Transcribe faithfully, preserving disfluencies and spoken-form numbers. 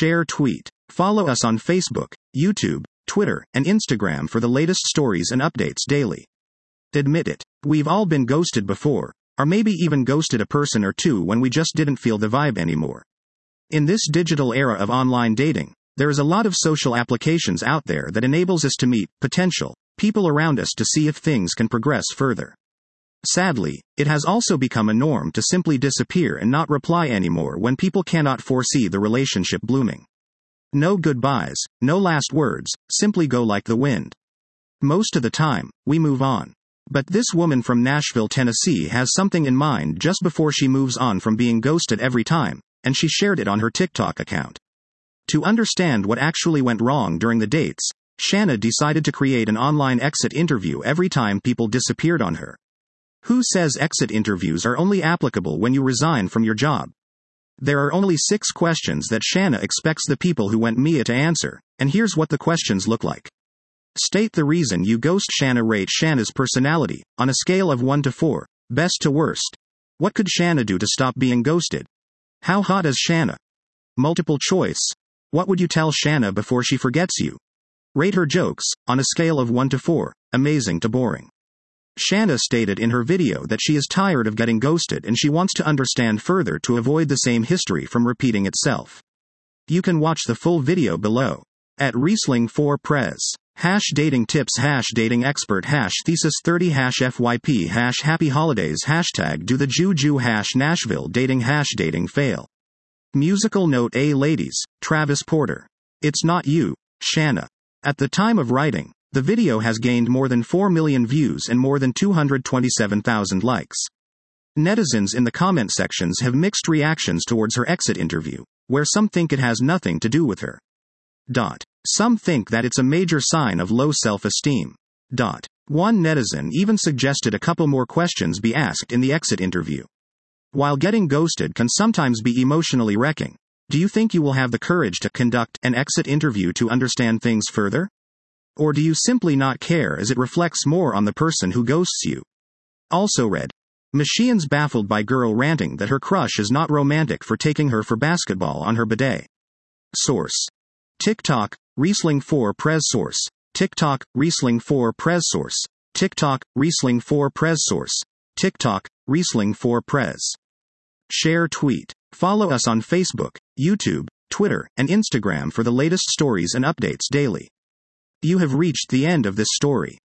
Share tweet. Follow us on Facebook, YouTube, Twitter, and Instagram for the latest stories and updates daily. Admit it. We've all been ghosted before, or maybe even ghosted a person or two when we just didn't feel the vibe anymore. In this digital era of online dating, there is a lot of social applications out there that enables us to meet potential people around us to see if things can progress further. Sadly, it has also become a norm to simply disappear and not reply anymore when people cannot foresee the relationship blooming. No goodbyes, no last words, simply go like the wind. Most of the time, we move on. But this woman from Nashville, Tennessee has something in mind just before she moves on from being ghosted every time, and she shared it on her TikTok account. To understand what actually went wrong during the dates, Shanna decided to create an online exit interview every time people disappeared on her. Who says exit interviews are only applicable when you resign from your job? There are only six questions that Shanna expects the people who went Mia to answer, and here's what the questions look like. State the reason you ghost Shanna. Rate Shanna's personality, on a scale of one to four, best to worst. What could Shanna do to stop being ghosted? How hot is Shanna? Multiple choice. What would you tell Shanna before she forgets you? Rate her jokes, on a scale of one to four, amazing to boring. Shanna stated in her video that she is tired of getting ghosted and she wants to understand further to avoid the same history from repeating itself. You can watch the full video below. At Riesling four Prez. Hash dating tips, hash dating expert, hash thesis thirty, hash F Y P, hash happy holidays, hashtag do the juju, hash Nashville dating, hash dating fail. Musical note: A ladies, Travis Porter. It's not you, Shanna. At the time of writing, the video has gained more than four million views and more than two hundred twenty-seven thousand likes. Netizens in the comment sections have mixed reactions towards her exit interview, where some think it has nothing to do with her. Dot. Some think that it's a major sign of low self-esteem. Dot. One netizen even suggested a couple more questions be asked in the exit interview. While getting ghosted can sometimes be emotionally wrecking, do you think you will have the courage to conduct an exit interview to understand things further? Or do you simply not care as it reflects more on the person who ghosts you? Also read. Machine's baffled by girl ranting that her crush is not romantic for taking her for basketball on her bidet. Source. TikTok, Riesling four Prez. Source. TikTok, Riesling four Prez. Source. TikTok, Riesling four Prez. Source. TikTok, Riesling four Prez. Share tweet. Follow us on Facebook, YouTube, Twitter, and Instagram for the latest stories and updates daily. You have reached the end of this story.